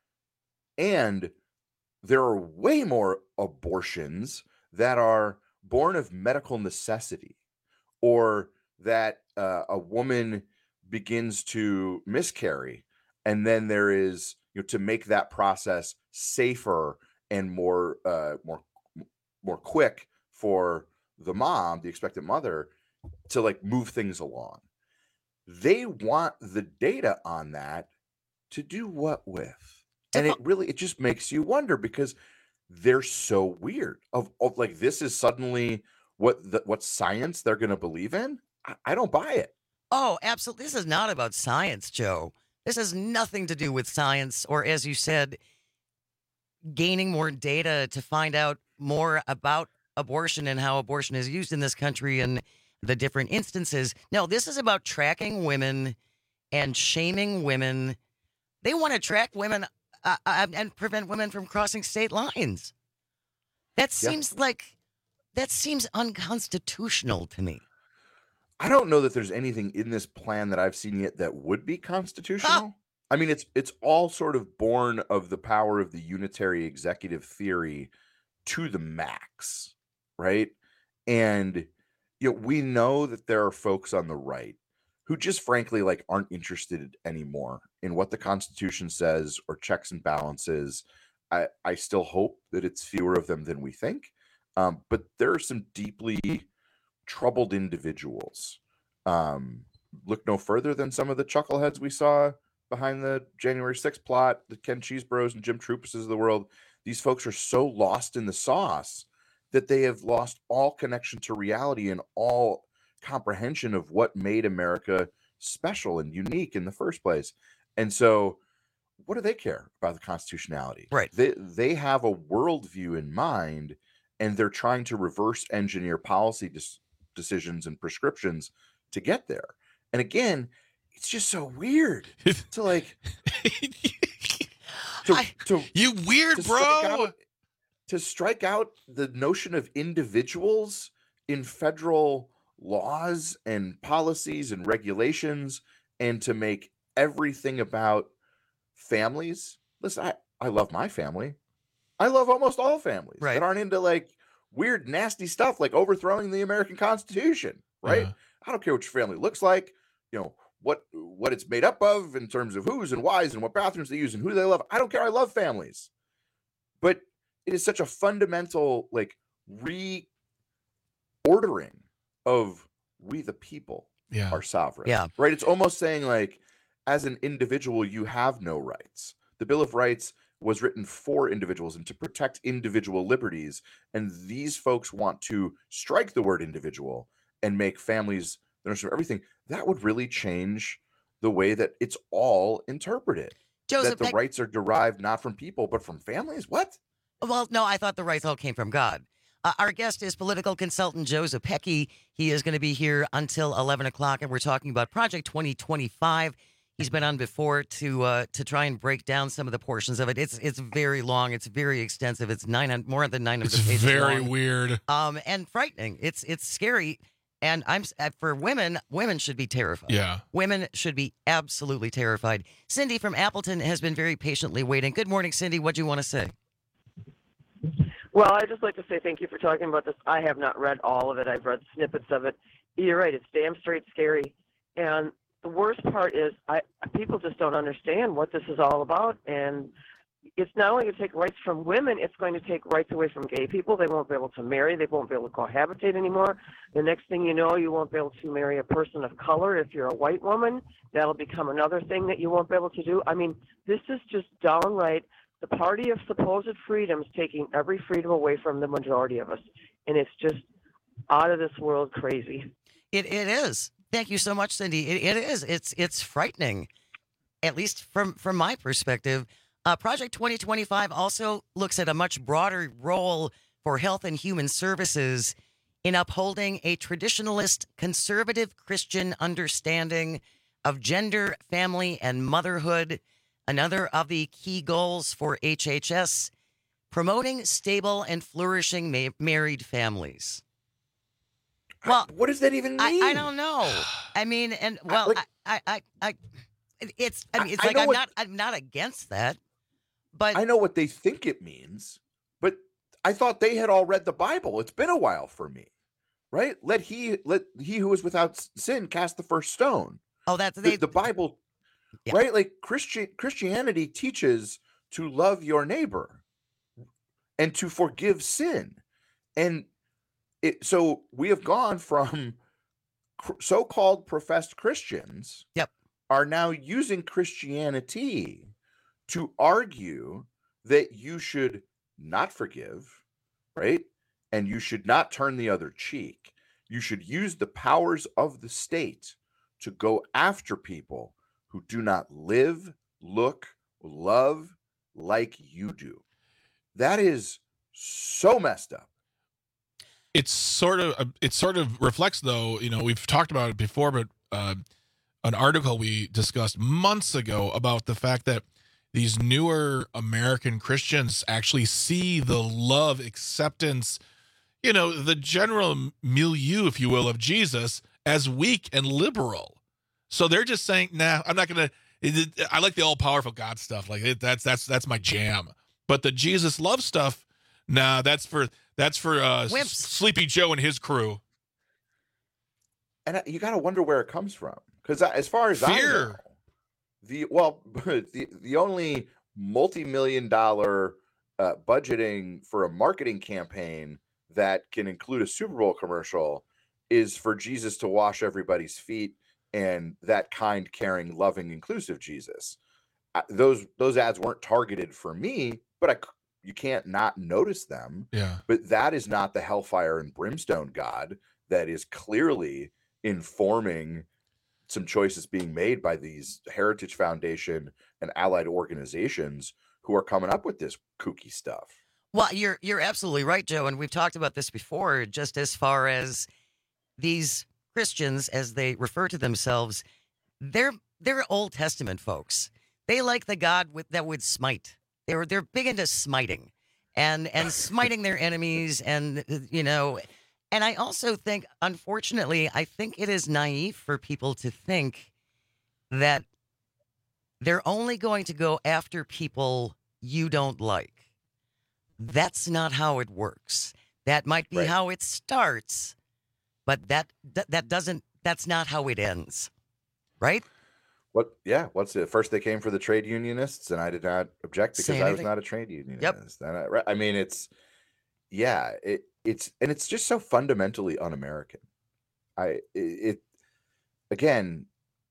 And there are way more abortions that are born of medical necessity, or that uh, a woman begins to miscarry, and then there is, you know, to make that process safer and more uh, more more quick for the mom, the expectant mother, to like move things along. They want the data on that to do what with? And it really, it just makes you wonder, because they're so weird of, of like, this is suddenly what the, what science they're going to believe in. I, I don't buy it. Oh, absolutely. This is not about science, Joe. This has nothing to do with science, or, as you said, gaining more data to find out more about abortion and how abortion is used in this country and the different instances. No, this is about tracking women and shaming women. They want to track women uh, uh, and prevent women from crossing state lines. That seems yeah. like, that seems unconstitutional to me. I don't know that there's anything in this plan that I've seen yet that would be constitutional. Huh. I mean, it's it's all sort of born of the power of the unitary executive theory to the max, right? And you know, we know that there are folks on the right who just frankly like aren't interested anymore in what the Constitution says or checks and balances. I, I still hope that it's fewer of them than we think. Um, but there are some deeply troubled individuals. Um, look no further than some of the chuckleheads we saw behind the January sixth plot, the Ken Cheeseboroughs and Jim Troupuses of the world. These folks are so lost in the sauce that they have lost all connection to reality and all comprehension of what made America special and unique in the first place. And so what do they care about the constitutionality? Right. They, they have a worldview in mind, and they're trying to reverse engineer policy dis- decisions and prescriptions to get there. And again, it's just so weird to like to, I, to you weird to bro strike out, to strike out the notion of individuals in federal laws and policies and regulations, and to make everything about families. Listen, I, I love my family. I love almost all families right. that aren't into like weird, nasty stuff like overthrowing the American Constitution, right? Yeah. I don't care what your family looks like, you know, what what it's made up of in terms of who's and whys and what bathrooms they use and who they love. I don't care. I love families. But it is such a fundamental like reordering of we the people yeah. are sovereign. Yeah. Right? It's almost saying like, as an individual, you have no rights. The Bill of Rights was written for individuals and to protect individual liberties. And these folks want to strike the word individual and make families the notion of everything. That would really change the way that it's all interpreted. Joseph, that the Peck- rights are derived not from people, but from families. What? Well, no, I thought the rights all came from God. Uh, our guest is political consultant Joe Zepecki. He is going to be here until eleven o'clock, and we're talking about Project twenty twenty-five. He's been on before to uh, to try and break down some of the portions of it. It's it's very long. It's very extensive. It's nine more than nine hundred it's pages very long. weird. Um, and frightening. It's it's scary. And I'm for women. Women should be terrified. Yeah, women should be absolutely terrified. Cindy from Appleton has been very patiently waiting. Good morning, Cindy. What do you want to say? Well, I'd just like to say thank you for talking about this. I have not read all of it. I've read snippets of it. You're right. It's damn straight scary. And the worst part is I people just don't understand what this is all about. And it's not only going to take rights from women, it's going to take rights away from gay people. They won't be able to marry. They won't be able to cohabitate anymore. The next thing you know, you won't be able to marry a person of color if you're a white woman. That'll become another thing that you won't be able to do. I mean, this is just downright the party of supposed freedoms taking every freedom away from the majority of us. And it's just out of this world crazy. It It is. Thank you so much, Cindy. It, it is. It's it's frightening, at least from, from my perspective. Uh, Project twenty twenty-five also looks at a much broader role for health and human services in upholding a traditionalist, conservative Christian understanding of gender, family, and motherhood. Another of the key goals for H H S, promoting stable and flourishing ma- married families. Well, what does that even mean? I, I don't know. I mean, and well, I, like, I, I, I, I, it's. I mean, it's I like I'm what, not. I'm not against that, but I know what they think it means. But I thought they had all read the Bible. It's been a while for me, right? Let he let he who is without sin cast the first stone. Oh, that's the, they, the Bible, yeah. Right? Like Christian Christianity teaches to love your neighbor and to forgive sin, and it. So we have gone from so-called professed Christians, yep, are now using Christianity to argue that you should not forgive, right? And you should not turn the other cheek. You should use the powers of the state to go after people who do not live, look, love like you do. That is so messed up. It's sort of it sort of reflects, though, you know, we've talked about it before, but uh, an article we discussed months ago about the fact that these newer American Christians actually see the love, acceptance, you know, the general milieu, if you will, of Jesus as weak and liberal. So they're just saying, nah, I'm not going to, I like the all-powerful God stuff. Like it, that's, that's, that's my jam. But the Jesus love stuff, nah, that's for, that's for uh, S- Sleepy Joe and his crew. And you got to wonder where it comes from. Because as far as Fear. I know, the, well, the, the only multi-million dollar uh, budgeting for a marketing campaign that can include a Super Bowl commercial is for Jesus to wash everybody's feet and that kind, caring, loving, inclusive Jesus. Uh, those those ads weren't targeted for me, but I, you can't not notice them. Yeah. But that is not the hellfire and brimstone God that is clearly informing some choices being made by these Heritage Foundation and allied organizations who are coming up with this kooky stuff. Well, you're you're absolutely right, Joe, and we've talked about this before, just as far as these Christians, as they refer to themselves, they're they're Old Testament folks. They like the God with, that would smite. They're they're big into smiting and and smiting their enemies, and you know. And I also think, unfortunately, I think it is naive for people to think that they're only going to go after people you don't like. That's not how it works. That might be right. how it starts, but that that doesn't. That's not how it ends, right? What? Yeah. What's it? First, they came for the trade unionists, and I did not object because I was not a trade unionist. Yep. And I, I mean, it's yeah. It. It's and it's just so fundamentally un-American. I it, it again,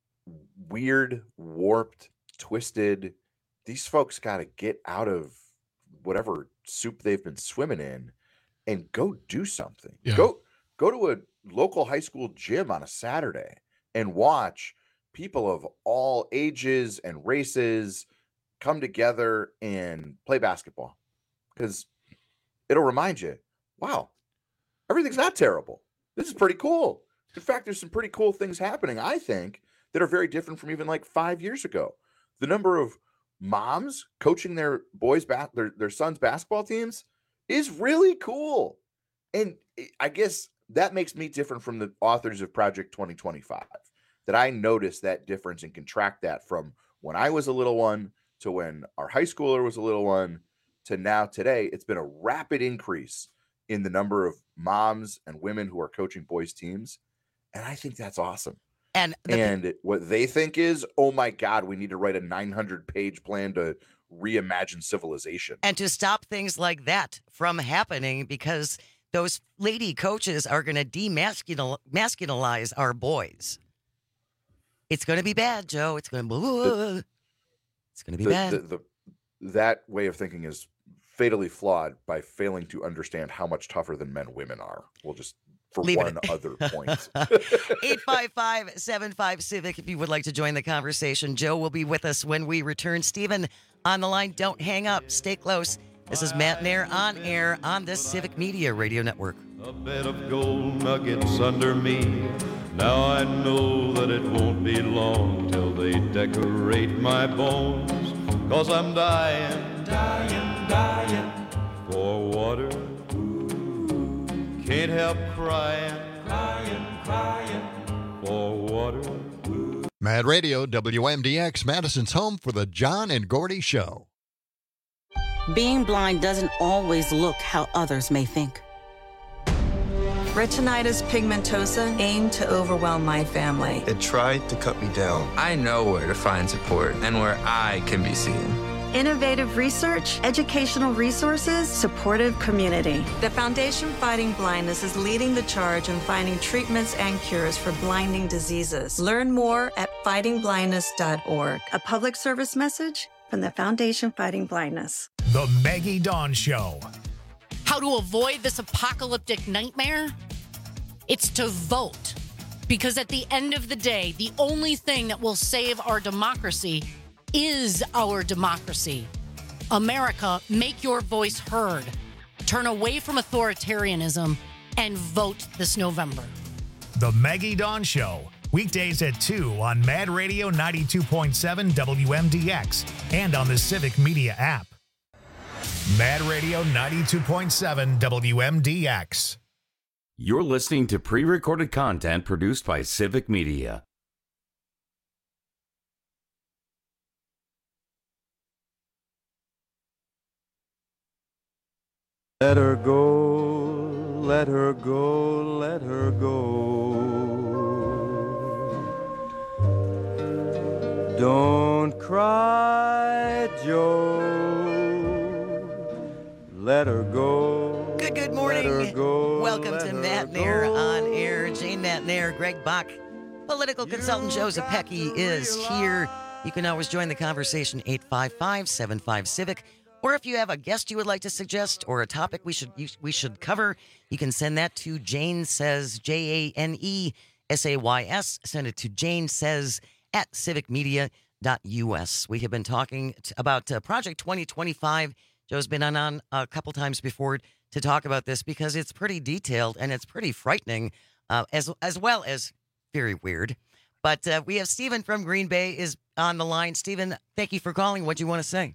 weird, warped, twisted. These folks got to get out of whatever soup they've been swimming in and go do something. Yeah. Go go to a local high school gym on a Saturday and watch people of all ages and races come together and play basketball, because it'll remind you, wow, everything's not terrible. This is pretty cool. In fact, there's some pretty cool things happening, I think, that are very different from even like five years ago. The number of moms coaching their boys, ba- their, their sons' basketball teams is really cool. And I guess that makes me different from the authors of Project twenty twenty-five, that I notice that difference and can track that from when I was a little one to when our high schooler was a little one to now today. It's been a rapid increase in the number of moms and women who are coaching boys teams. And I think that's awesome. And, the, and what they think is, oh my God, we need to write a nine hundred page plan to reimagine civilization. And to stop things like that from happening, because those lady coaches are going to demasculinize our boys. It's going to be bad, Joe. It's going to It's going to be the, bad. The, the, that way of thinking is fatally flawed by failing to understand how much tougher than men women are. We'll just, for Leave one it. other point. eight five five, seven five, Civic if you would like to join the conversation. Joe will be with us when we return. Stephen on the line. Don't hang up. Stay close. This is Matt Nair on air on the Civic Media Radio Network. A bed of gold nuggets under me. Now I know that it won't be long till they decorate my bones. Cause I'm dying, dying, dying for water. Can't help crying, crying, crying for water. Mad Radio, W M D X, Madison's home for the John and Gordy Show. Being blind doesn't always look how others may think. Retinitis pigmentosa aimed to overwhelm my family. It tried to cut me down. I know where to find support and where I can be seen. Innovative research, educational resources, supportive community. The Foundation Fighting Blindness is leading the charge in finding treatments and cures for blinding diseases. Learn more at fighting blindness dot org. A public service message from the Foundation Fighting Blindness. The Maggie Dawn Show. How to avoid this apocalyptic nightmare? It's to vote. Because at the end of the day, the only thing that will save our democracy is our democracy. America, make your voice heard. Turn away from authoritarianism and vote this November. The Maggie Dawn Show. Weekdays at two on Mad Radio ninety-two point seven W M D X and on the Civic Media app. Mad Radio ninety-two point seven W M D X. You're listening to pre-recorded content produced by Civic Media. Let her go, let her go, let her go. Don't cry, Joe. Let her go. Good, good morning. Go, Welcome to Matt Nair on air. Jane Matt Nair, Greg Bach, political consultant Joseph Pecky is here. You can always join the conversation, eight five five, seven five, civic. Or if you have a guest you would like to suggest or a topic we should you, we should cover, you can send that to Jane Says, J A N E S A Y S. Send it to Jane Says at civic media dot U S. We have been talking t- about uh, Project twenty twenty-five. Joe's been on, on a couple times before to talk about this because it's pretty detailed and it's pretty frightening, uh, as as well as very weird. But uh, we have Stephen from Green Bay is on the line. Stephen, thank you for calling. What do you want to say?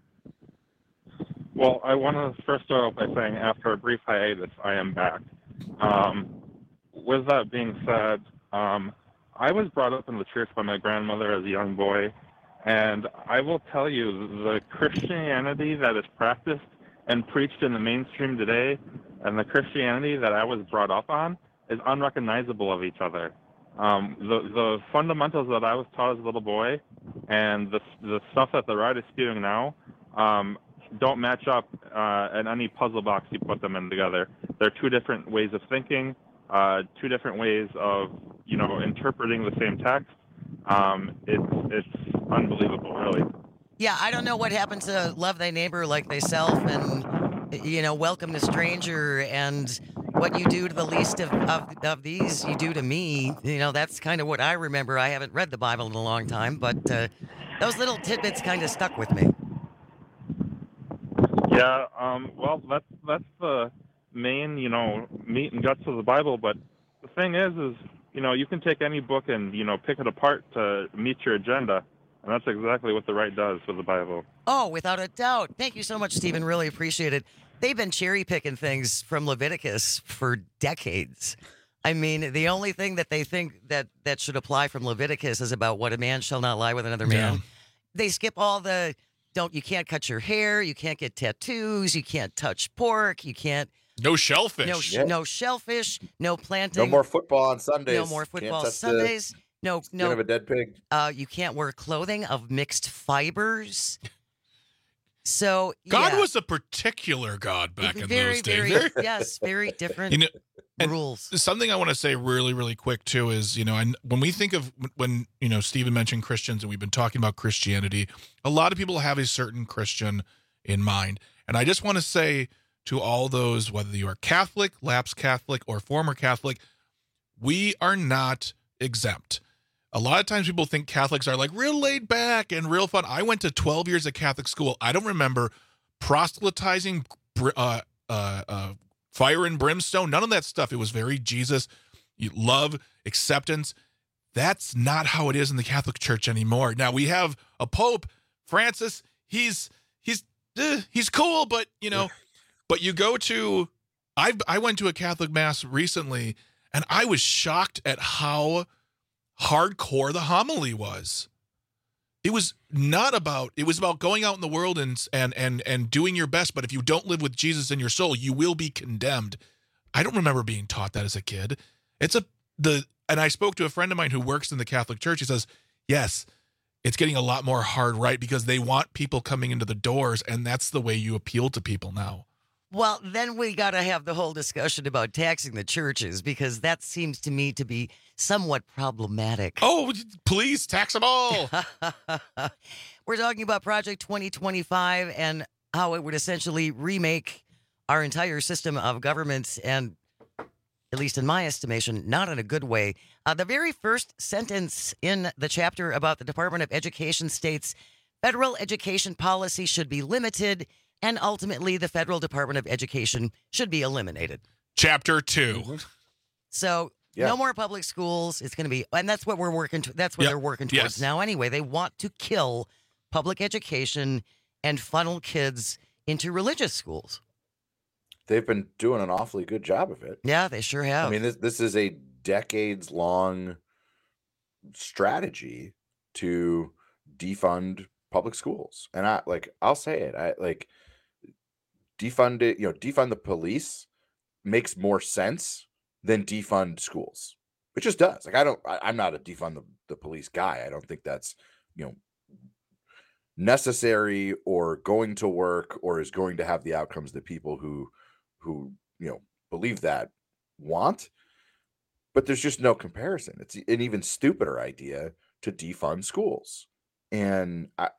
Well, I want to first start off by saying after a brief hiatus, I am back. Um, with that being said, um, I was brought up in the church by my grandmother as a young boy, and I will tell you, the Christianity that is practiced and preached in the mainstream today and the Christianity that I was brought up on is unrecognizable of each other. Um, the, the fundamentals that I was taught as a little boy and the, the stuff that the right is spewing now, um, don't match up uh, in any puzzle box you put them in together. They're two different ways of thinking, uh, two different ways of, you know, interpreting the same text. Um, it's it's unbelievable, really. Yeah, I don't know what happened to love thy neighbor like thyself and, you know, welcome the stranger and what you do to the least of, of, of these, you do to me. You know, that's kind of what I remember. I haven't read the Bible in a long time, but uh, those little tidbits kind of stuck with me. Yeah, um, well, that's that's the main, you know, meat and guts of the Bible. But the thing is, is you know, you can take any book and you know pick it apart to meet your agenda, and that's exactly what the right does with the Bible. Oh, without a doubt. Thank you so much, Stephen. Really appreciate it. They've been cherry picking things from Leviticus for decades. I mean, the only thing that they think that that should apply from Leviticus is about what a man shall not lie with another man. Yeah. They skip all the. Don't you can't cut your hair, you can't get tattoos, you can't touch pork, you can't no shellfish, no sh- Yeah. no shellfish, no planting, No more football on Sundays. no more Can't football touch Sundays, the no skin no of a dead pig. uh, you can't wear clothing of mixed fibers. So God yeah. was a particular God back in very those days. very yes, very different You know, and rules. Something I want to say really, really quick too is, you know, and when we think of when you know Stephen mentioned Christians and we've been talking about Christianity, a lot of people have a certain Christian in mind, and I just want to say to all those, whether you are Catholic, lapsed Catholic, or former Catholic, we are not exempt. A lot of times people think Catholics are like real laid back and real fun. I went to twelve years of Catholic school. I don't remember proselytizing, uh, uh, uh, fire and brimstone, none of that stuff. It was very Jesus, love, acceptance. That's not how it is in the Catholic Church anymore. Now we have a Pope, Francis. He's he's eh, he's cool, but you know, but you go to I I went to a Catholic mass recently, And I was shocked at how hardcore the homily was. It was not about, it was about going out in the world and, and, and, and doing your best. But if you don't live with Jesus in your soul, you will be condemned. I don't remember being taught that as a kid. It's a, the, and I spoke to a friend of mine who works in the Catholic Church. He says, yes, it's getting a lot more hard right because they want people coming into the doors. And that's the way you appeal to people now. Well, then we got to have the whole discussion about taxing the churches because that seems to me to be somewhat problematic. Oh, please tax them all. We're talking about Project twenty twenty-five and how it would essentially remake our entire system of government and, at least in my estimation, not in a good way. Uh, the very first sentence in the chapter about the Department of Education states, federal education policy should be limited and ultimately the federal Department of Education should be eliminated. Chapter two. So Yeah. no more public schools. It's going to be, and that's what we're working to. That's what Yep. they're working towards Yes. now. Anyway, they want to kill public education and funnel kids into religious schools. They've been doing an awfully good job of it. Yeah, they sure have. I mean, this this is a decades long strategy to defund public schools, and I like I'll say it. I like defund it. You know, defund the police makes more sense than defund schools. It just does. Like I don't. I, I'm not a defund the, the police guy. I don't think that's you know necessary or going to work or is going to have the outcomes that people who who you know believe that want. But there's just no comparison. It's an even stupider idea to defund schools. And I,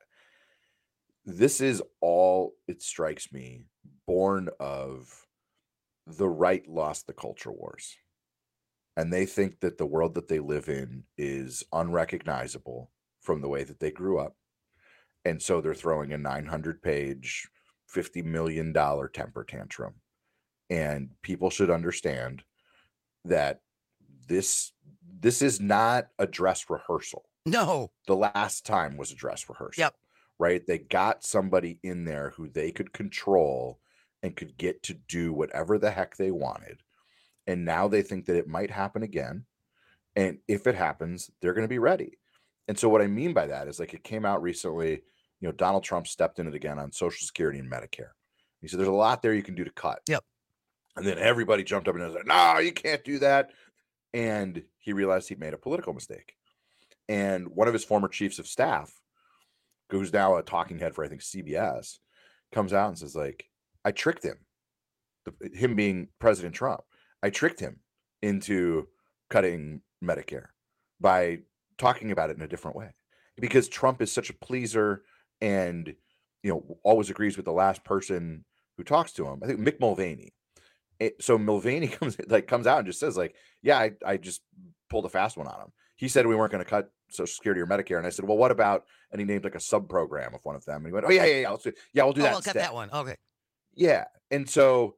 this is all, it strikes me, born of the right lost the culture wars. And they think that the world that they live in is unrecognizable from the way that they grew up. And so they're throwing a nine hundred page, fifty million dollars temper tantrum. And people should understand that this this is not a dress rehearsal. No. The last time was a dress rehearsal. Yep. Right? They got somebody in there who they could control and could get to do whatever the heck they wanted. And now they think that it might happen again. And if it happens, they're going to be ready. And so what I mean by that is like it came out recently, you know, Donald Trump stepped in it again on Social Security and Medicare. He said, there's a lot there you can do to cut. Yep. And then everybody jumped up and was like, no, you can't do that. And he realized he'd made a political mistake. And one of his former chiefs of staff, who's now a talking head for, I think, C B S, comes out and says, like, I tricked him, the, him being President Trump. I tricked him into cutting Medicare by talking about it in a different way. Because Trump is such a pleaser and, you know, always agrees with the last person who talks to him. I think Mick Mulvaney. It, so Mulvaney comes like comes out and just says like, yeah, I, I just pulled a fast one on him. He said we weren't going to cut Social Security or Medicare. And I said, well, what about, and he named like a sub program of one of them. And he went, oh yeah, yeah, yeah. Let's do, yeah, we'll do oh, that. We'll cut that one. Okay. Yeah. And so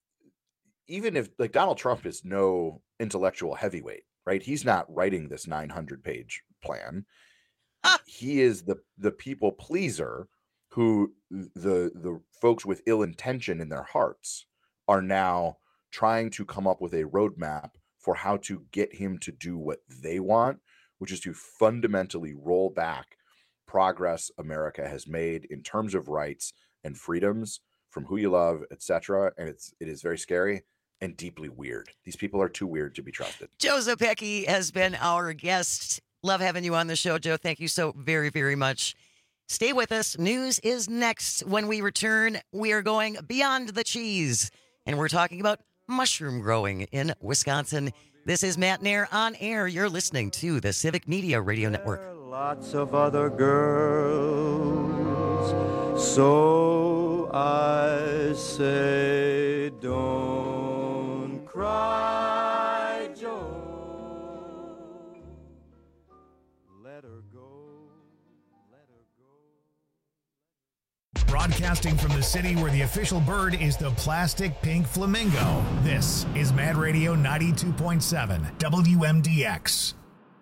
even if like Donald Trump is no intellectual heavyweight, right? He's not writing this nine hundred page plan. Ah. He is the, the people pleaser who the, the folks with ill intention in their hearts are now trying to come up with a roadmap for how to get him to do what they want, which is to fundamentally roll back progress America has made in terms of rights and freedoms from who you love, et cetera. And it's it is very scary and deeply weird. These people are too weird to be trusted. Joe Zepecki has been our guest. Love having you on the show, Joe. Thank you so very, very much. Stay with us. News is next. When we return, we are going beyond the cheese, and we're talking about mushroom growing in Wisconsin. This is Matt Nair on air. You're listening to the Civic Media Radio Network. Lots of other girls, so I say don't cry, Joe. Let her go, let her go. Broadcasting from the city where the official bird is the plastic pink flamingo, this is Mad Radio ninety-two point seven W M D X.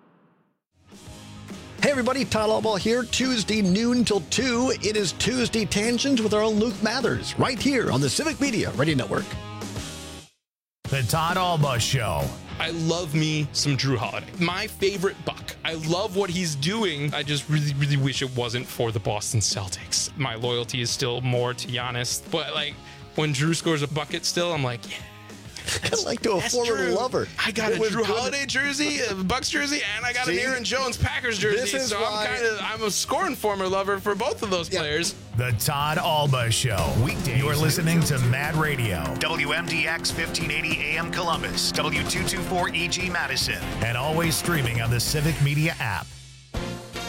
Hey everybody, Todd Allball here. Tuesday noon till two. It is Tuesday Tangents with our own Luke Mathers, right here on the Civic Media Radio Network. The Todd Allball Show, I love me some Drew Holiday. My favorite Buck. I love what he's doing. I just really, really wish it wasn't for the Boston Celtics. My loyalty is still more to Giannis. But, like, when Drew scores a bucket still, I'm like, yeah. Kind of like to a That's former true. lover. I got It a was Drew good. Holiday jersey, a Bucks jersey, and I got See? an Aaron Jones Packers jersey. This is so why- I'm kind of I'm a scoring former lover for both of those players. The Todd Alba Show. Weekdays. You're listening to Mad Radio. W M D X fifteen eighty A M Columbus. W two twenty-four E G Madison. And always streaming on the Civic Media app.